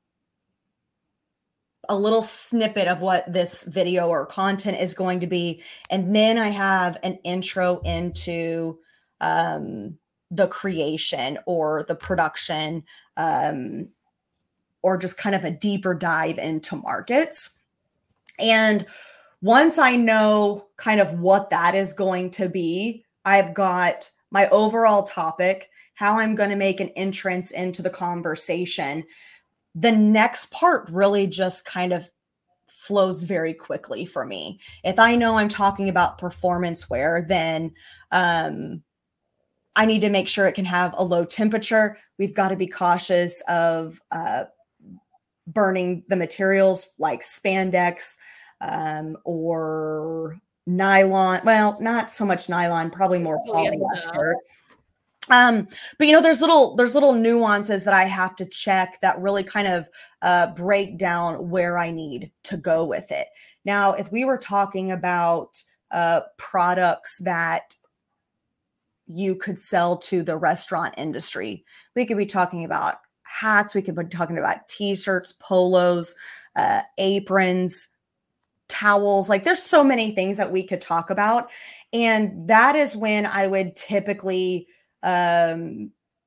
a little snippet of what this video or content is going to be. And then I have an intro into um, the creation or the production, um, or just kind of a deeper dive into markets. And once I know kind of what that is going to be, I've got my overall topic, how I'm going to make an entrance into the conversation. the next part really just kind of flows very quickly for me. If I know I'm talking about performance wear, then um, I need to make sure it can have a low temperature. We've got to be cautious of uh, burning the materials like spandex um, or nylon. Well, not so much nylon, probably more polyester. Um, but you know, there's little there's little nuances that I have to check that really kind of uh, break down where I need to go with it. Now, if we were talking about uh, products that you could sell to the restaurant industry, we could be talking about hats, we could be talking about t-shirts, polos, uh, aprons, towels. Like there's so many things that we could talk about. And that is when I would typically um,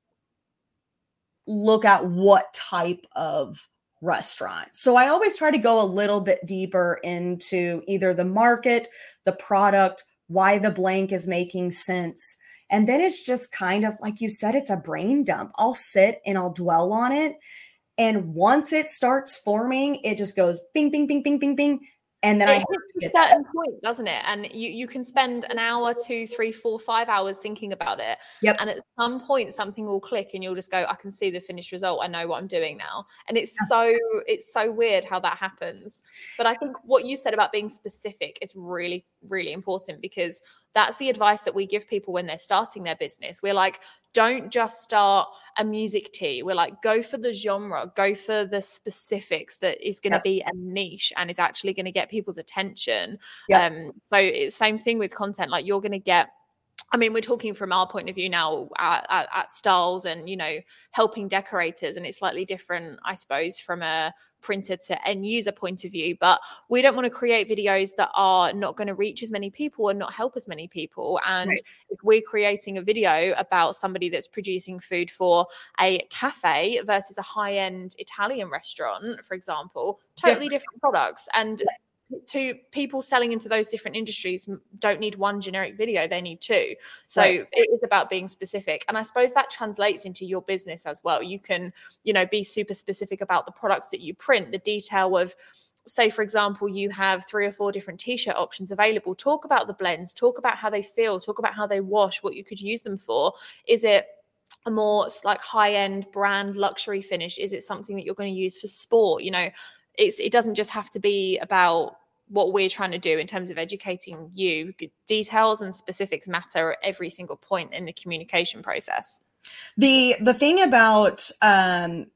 look at what type of restaurant. So I always try to go a little bit deeper into either the market, the product, why the blank is making sense. And then it's just kind of like you said, it's a brain dump. I'll sit and I'll dwell on it. And once it starts forming, it just goes bing, bing, bing, bing, bing, bing. And then it I have hits to get a certain that. point, doesn't it? And you, you can spend an hour, two, three, four, five hours thinking about it. Yep. And at some point, something will click and you'll just go, I can see the finished result. I know what I'm doing now. And it's yeah. so, it's so weird how that happens. But I think what you said about being specific is really, really important, because that's the advice that we give people when they're starting their business. We're like, don't just start a music tee. We're like, go for the genre, go for the specifics that is going to yep. be a niche and is actually going to get people's attention. Yep. Um, so it's same thing with content. Like you're going to get, I mean, we're talking from our point of view now at, at, at Styles and, you know, helping decorators. And it's slightly different, I suppose, from a printer to end user point of view. But we don't want to create videos that are not going to reach as many people and not help as many people. And right. if we're creating a video about somebody that's producing food for a cafe versus a high-end Italian restaurant, for example, totally different, different products. And yeah. to people selling into those different industries don't need one generic video, they need two. So right. it is about being specific. And I suppose that translates into your business as well. You can, you know, be super specific about the products that you print, the detail of, say, for example, you have three or four different t-shirt options available. Talk about the blends, talk about how they feel, talk about how they wash, what you could use them for. Is it a more like high-end brand luxury finish? Is it something that you're going to use for sport? You know, It's, it doesn't just have to be about what we're trying to do in terms of educating you. Details and specifics matter at every single point in the communication process. The the thing about, um,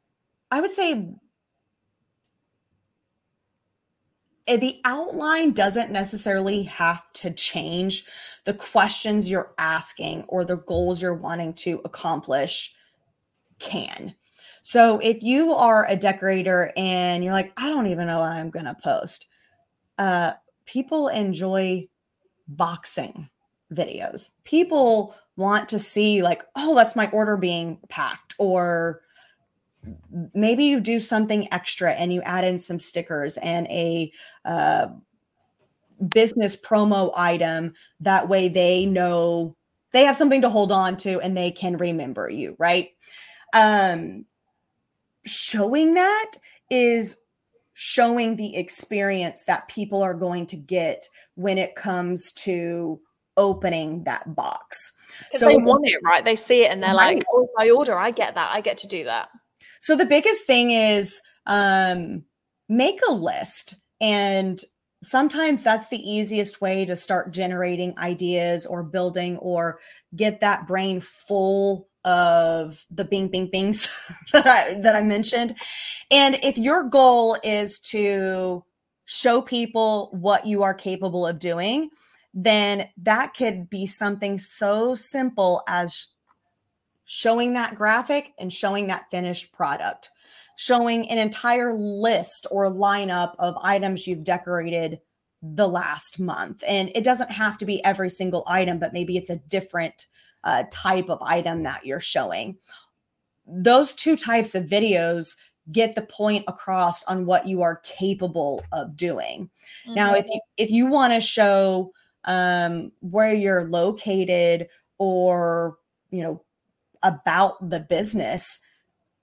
I would say, the outline doesn't necessarily have to change. The questions you're asking or the goals you're wanting to accomplish can. So if you are a decorator and you're like, I don't even know what I'm going to post. Uh, people enjoy boxing videos. People want to see like, oh, that's my order being packed. Or maybe you do something extra and you add in some stickers and a uh, business promo item. That way they know they have something to hold on to and they can remember you, right? Um, showing that is showing the experience that people are going to get when it comes to opening that box. So they want it, right? They see it and they're right. like, oh, my order, I get that. I get to do that. So the biggest thing is um, make a list. And sometimes that's the easiest way to start generating ideas or building or get that brain full of the bing, bing, bings that I, that I mentioned. And if your goal is to show people what you are capable of doing, then that could be something so simple as showing that graphic and showing that finished product, showing an entire list or lineup of items you've decorated the last month. And it doesn't have to be every single item, but maybe it's a different uh, type of item that you're showing. Those two types of videos get the point across on what you are capable of doing. Mm-hmm. Now, if you, if you want to show um, where you're located or, you know, about the business,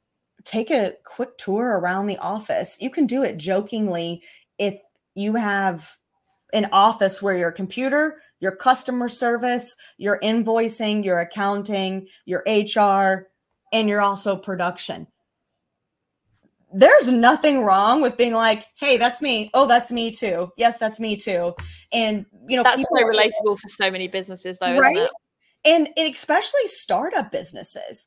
take a quick tour around the office. You can do it jokingly if you have an office where your computer, your customer service, your invoicing, your accounting, your H R, and you're also production. There's nothing wrong with being like, hey, that's me. Oh, that's me too. Yes, that's me too. And, you know, that's so relatable for so many businesses though, right? Isn't it? And, and especially startup businesses.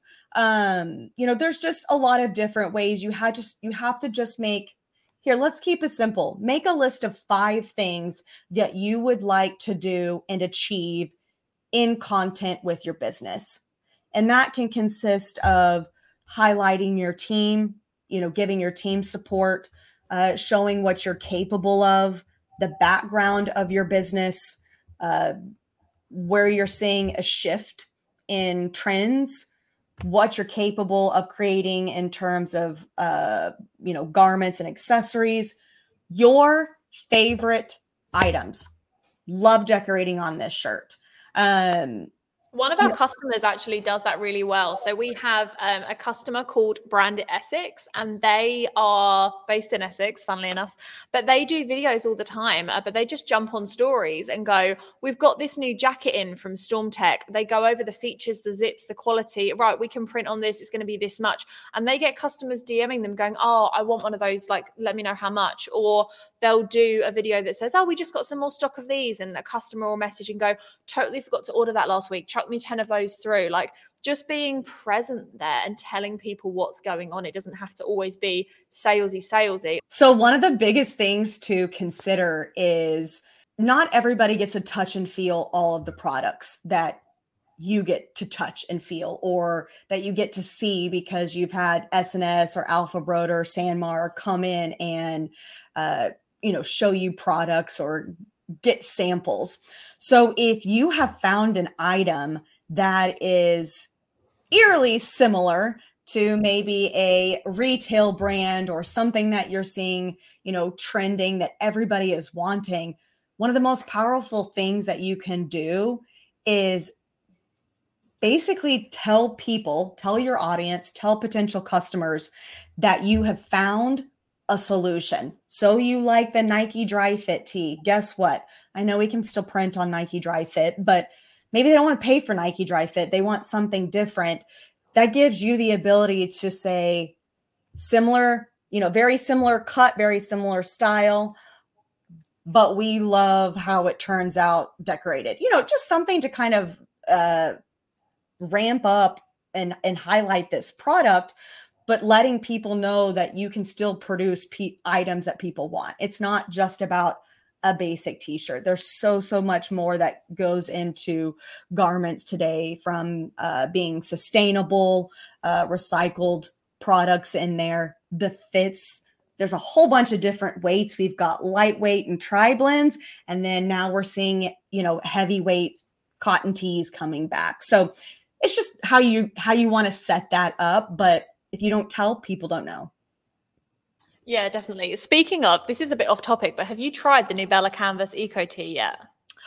Um, you know, there's just a lot of different ways you had just, you have to just make, here, let's keep it simple. Make a list of five things that you would like to do and achieve in content with your business. And that can consist of highlighting your team, you know, giving your team support, uh, showing what you're capable of, the background of your business, uh, where you're seeing a shift in trends, what you're capable of creating in terms of, uh, you know, garments and accessories, your favorite items. Love decorating on this shirt. Um, One of our customers actually does that really well. So we have um, a customer called Branded Essex, and they are based in Essex, funnily enough, but they do videos all the time, uh, but they just jump on stories and go, we've got this new jacket in from Stormtech. They go over the features, the zips, the quality. Right, we can print on this. It's going to be this much. And they get customers DMing them going, oh, I want one of those. Like, let me know how much. Or they'll do a video that says, oh, we just got some more stock of these. And a customer will message and go, totally forgot to order that last week. Chuck me ten of those through. Like, just being present there and telling people what's going on. It doesn't have to always be salesy, salesy. So one of the biggest things to consider is not everybody gets to touch and feel all of the products that you get to touch and feel, or that you get to see because you've had S and S or Alpha Broder or Sanmar come in and, uh, you know, show you products or get samples. So if you have found an item that is eerily similar to maybe a retail brand or something that you're seeing, you know, trending that everybody is wanting, one of the most powerful things that you can do is basically tell people, tell your audience, tell potential customers that you have found a solution. So you like the Nike Dry Fit tee. Guess what? I know we can still print on Nike Dry Fit, but maybe they don't want to pay for Nike Dry Fit. They want something different. That gives you the ability to say similar, you know, very similar cut, very similar style, but we love how it turns out decorated. You know, just something to kind of uh, ramp up and, and highlight this product, but letting people know that you can still produce pe- items that people want. It's not just about a basic t-shirt. There's so, so much more that goes into garments today, from uh, being sustainable, uh, recycled products in there, the fits. There's a whole bunch of different weights. We've got lightweight and tri-blends, and then now we're seeing, you know, heavyweight cotton tees coming back. So it's just how you, how you want to set that up. But if you don't tell, people don't know. Yeah, definitely. Speaking of, this is a bit off topic, but have you tried the new Bella Canvas Eco Tee yet?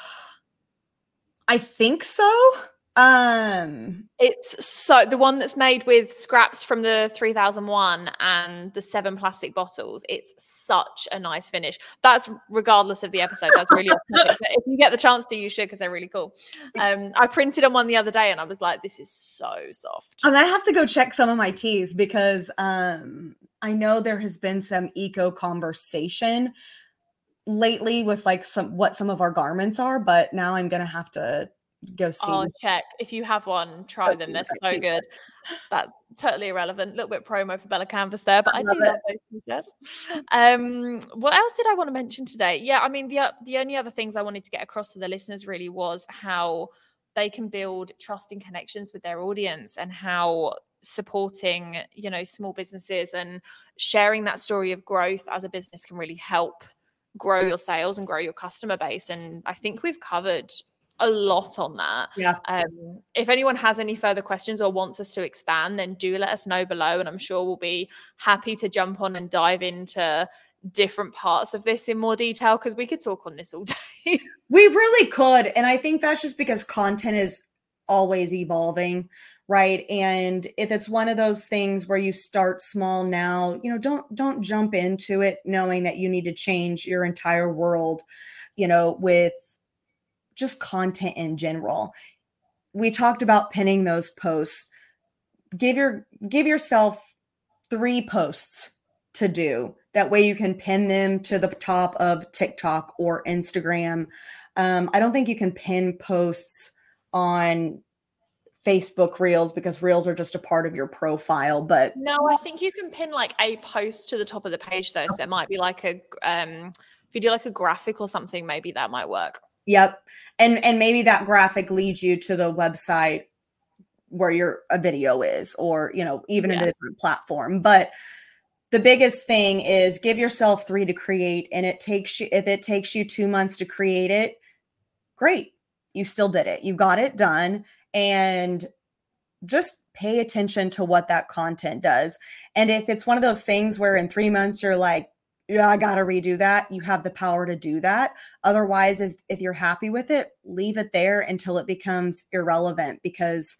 I think so. Um, it's so the one that's made with scraps from the three thousand one and the seven plastic bottles. It's such a nice finish. That's regardless of the episode. That's really off topic. But if you get the chance to, you should, because they're really cool. Um, I printed on one the other day and I was like, this is so soft. I'm gonna have to go check some of my teas, because um, I know there has been some eco conversation lately with like some what some of our garments are, but now I'm gonna have to go see. Oh, check. If you have one, try them. They're so good. That's totally irrelevant. A little bit promo for Bella Canvas there, but I, I do love those t-shirts. Um, what else did I want to mention today? Yeah, I mean, the the only other things I wanted to get across to the listeners really was how they can build trusting connections with their audience, and how supporting, you know, small businesses and sharing that story of growth as a business can really help grow your sales and grow your customer base. And I think we've covered a lot on that. Yeah. Um, if anyone has any further questions or wants us to expand, then do let us know below, and I'm sure we'll be happy to jump on and dive into different parts of this in more detail, because we could talk on this all day. We really could. And I think that's just because content is always evolving, right? And if it's one of those things where you start small now, you know, don't don't jump into it knowing that you need to change your entire world, you know, with just content in general. We talked about pinning those posts. Give your give yourself three posts to do. That way you can pin them to the top of TikTok or Instagram. Um, I don't think you can pin posts on Facebook Reels because Reels are just a part of your profile. But no, I think you can pin like a post to the top of the page though. So it might be like a, um, if you do like a graphic or something, maybe that might work. Yep. And, and maybe that graphic leads you to the website where your a video is, or, you know, even yeah. a different platform. But the biggest thing is give yourself three to create. And it takes you, if it takes you two months to create it, great. You still did it. You got it done. And just pay attention to what that content does. And if it's one of those things where in three months you're like, yeah, I got to redo that, you have the power to do that. Otherwise, if, if you're happy with it, leave it there until it becomes irrelevant. Because,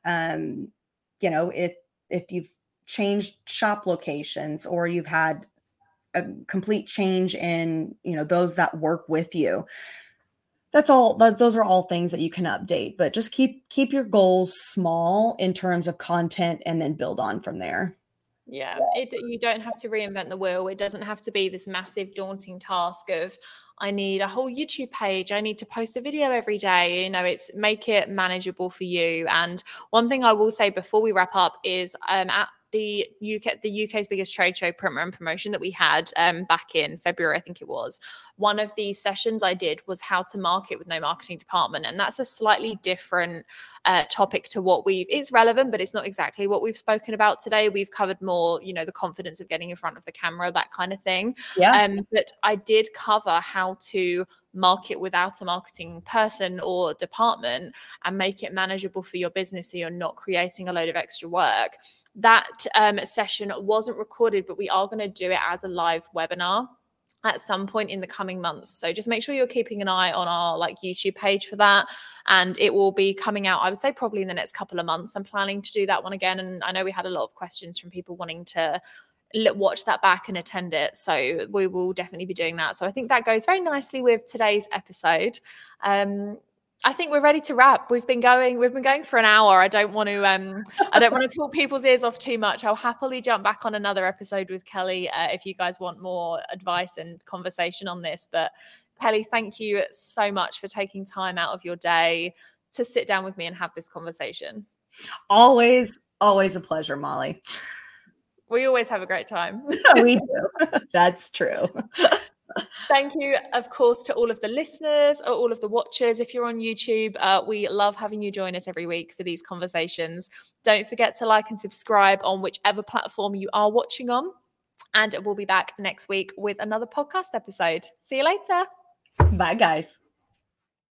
um, you know, if, if you've changed shop locations or you've had a complete change in, you know, those that work with you, that's all, those are all things that you can update, but just keep, keep your goals small in terms of content and then build on from there. Yeah, it, you don't have to reinvent the wheel. It doesn't have to be this massive daunting task of, I need a whole YouTube page, I need to post a video every day. You know, it's make it manageable for you. And one thing I will say before we wrap up is um, at the U K, the U K's biggest trade show, Printmer and Promotion, that we had um, back in February, I think it was, one of the sessions I did was how to market with no marketing department. And that's a slightly different uh, topic to what we've, it's relevant, but it's not exactly what we've spoken about today. We've covered more, you know, the confidence of getting in front of the camera, that kind of thing. Yeah. Um, but I did cover how to market without a marketing person or department and make it manageable for your business so you're not creating a load of extra work. That um, session wasn't recorded, but we are going to do it as a live webinar at some point in the coming months. So just make sure you're keeping an eye on our like YouTube page for that. And it will be coming out, I would say probably in the next couple of months. I'm planning to do that one again. And I know we had a lot of questions from people wanting to watch that back and attend it. So we will definitely be doing that. So I think that goes very nicely with today's episode. Um, I think we're ready to wrap. We've been going, we've been going for an hour. I don't want to, um, I don't want to talk people's ears off too much. I'll happily jump back on another episode with Kelly uh, if you guys want more advice and conversation on this. But Kelly, thank you so much for taking time out of your day to sit down with me and have this conversation. Always, always a pleasure, Molly. We always have a great time. We do. That's true. Thank you, of course, to all of the listeners or all of the watchers. If you're on YouTube, uh, we love having you join us every week for these conversations. Don't forget to like and subscribe on whichever platform you are watching on. And we'll be back next week with another podcast episode. See you later. Bye, guys.